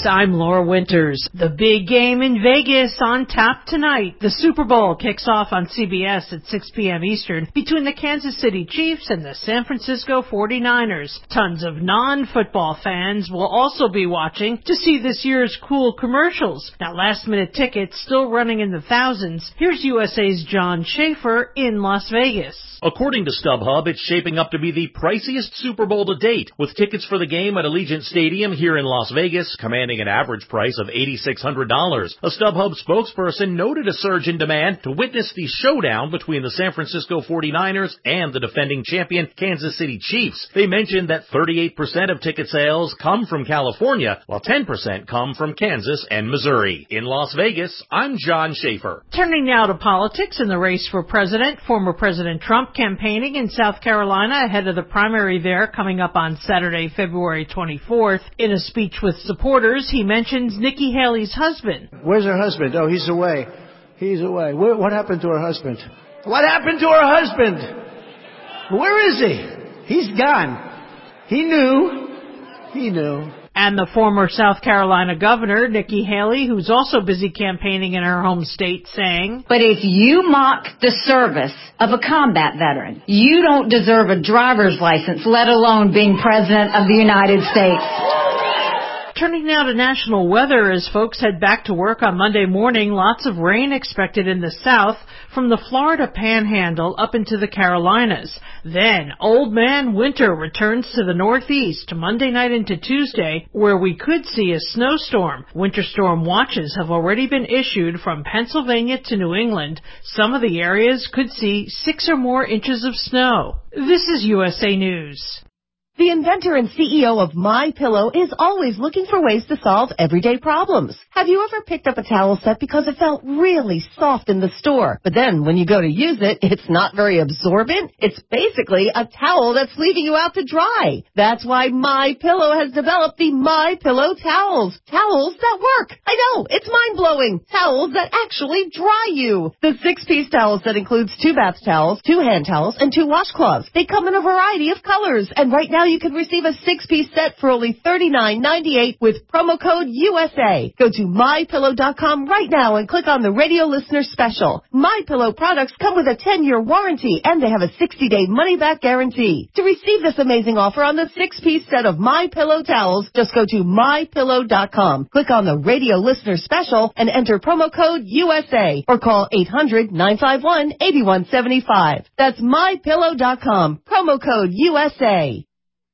I'm Laura Winters. The big game in Vegas on tap tonight. The Super Bowl kicks off on CBS at 6 p.m. Eastern between the Kansas City Chiefs and the San Francisco 49ers. Tons of non-football fans will also be watching to see this year's cool commercials. Now, last-minute tickets still running in the thousands. Here's USA's John Schaefer in Las Vegas. According to StubHub, it's shaping up to be the priciest Super Bowl to date, with tickets for the game at Allegiant Stadium here in Las Vegas commanding an average price of $8,600. A StubHub spokesperson noted a surge in demand to witness the showdown between the San Francisco 49ers and the defending champion Kansas City Chiefs. They mentioned that 38% of ticket sales come from California, while 10% come from Kansas and Missouri. In Las Vegas, I'm John Schaefer. Turning now to politics in the race for president, former President Trump campaigning in South Carolina ahead of the primary there coming up on Saturday, February 24th. In a speech with supporters, he mentions Nikki Haley's husband. Where's her husband? Oh, he's away. He's away. What happened to her husband? What happened to her husband? Where is he? He's gone. He knew. And the former South Carolina governor, Nikki Haley, who's also busy campaigning in her home state, saying, "But if you mock the service of a combat veteran, you don't deserve a driver's license, let alone being president of the United States." Turning now to national weather as folks head back to work on Monday morning, lots of rain expected in the south from the Florida Panhandle up into the Carolinas. Then Old Man Winter returns to the northeast Monday night into Tuesday, where we could see a snowstorm. Winter storm watches have already been issued from Pennsylvania to New England. Some of the areas could see 6 or more inches of snow. This is USA News. The inventor and CEO of MyPillow is always looking for ways to solve everyday problems. Have you ever picked up a towel set because it felt really soft in the store, but then when you go to use it, it's not very absorbent? It's basically a towel that's leaving you out to dry. That's why MyPillow has developed the MyPillow towels. Towels that work. I know, it's mind-blowing. Towels that actually dry you. The 6-piece towel set includes 2 bath towels, 2 hand towels, and 2 washcloths. They come in a variety of colors, and right now you can receive a 6-piece set for only $39.98 with promo code USA. Go to MyPillow.com right now and click on the radio listener special. MyPillow products come with a 10-year warranty and they have a 60-day money-back guarantee. To receive this amazing offer on the 6-piece set of MyPillow towels, just go to MyPillow.com. Click on the radio listener special and enter promo code USA or call 800-951-8175. That's MyPillow.com. Promo code USA.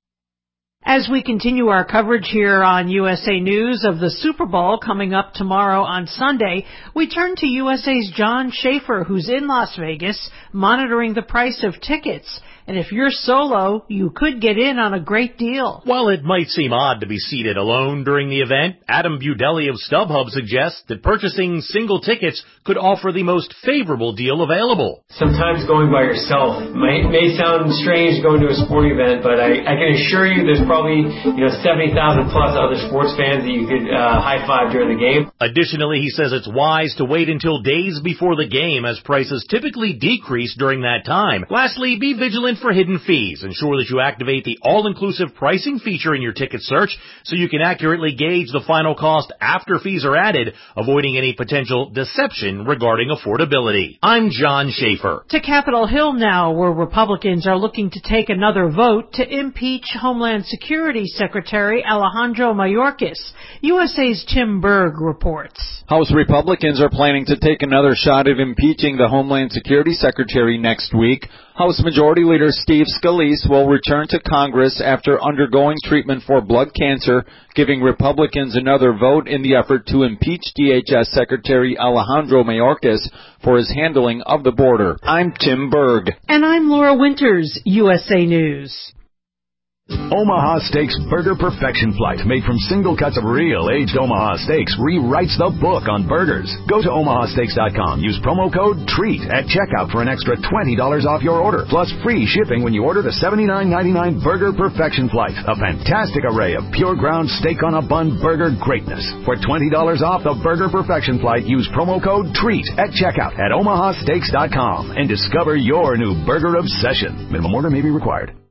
As we continue our coverage here on USA News of the Super Bowl coming up tomorrow on Sunday, we turn to USA's John Schaefer, who's in Las Vegas, monitoring the price of tickets. And if you're solo, you could get in on a great deal. While it might seem odd to be seated alone during the event, Adam Budelli of StubHub suggests that purchasing single tickets could offer the most favorable deal available. Sometimes going by yourself may sound strange going to a sporting event, but I can assure you there's probably 70,000 plus other sports fans that you could high-five during the game. Additionally, he says it's wise to wait until days before the game as prices typically decrease during that time. Lastly, be vigilant for hidden fees. Ensure that you activate the all-inclusive pricing feature in your ticket search so you can accurately gauge the final cost after fees are added, avoiding any potential deception regarding affordability. I'm John Schaefer. To Capitol Hill now, where Republicans are looking to take another vote to impeach Homeland Security Secretary Alejandro Mayorkas. USA's Tim Berg reports. House Republicans are planning to take another shot at impeaching the Homeland Security Secretary next week. House Majority Leader Steve Scalise will return to Congress after undergoing treatment for blood cancer, giving Republicans another vote in the effort to impeach DHS Secretary Alejandro Mayorkas for his handling of the border. I'm Tim Berg. And I'm Laura Winters, USA News. Omaha Steaks Burger Perfection Flight, made from single cuts of real aged Omaha steaks, rewrites the book on burgers. Go to omahasteaks.com. Use promo code TREAT at checkout for an extra $20 off your order, plus free shipping when you order the $79.99 Burger Perfection Flight. A fantastic array of pure ground steak on a bun burger greatness. For $20 off the Burger Perfection Flight, use promo code TREAT at checkout at omahasteaks.com and discover your new burger obsession. Minimum order may be required.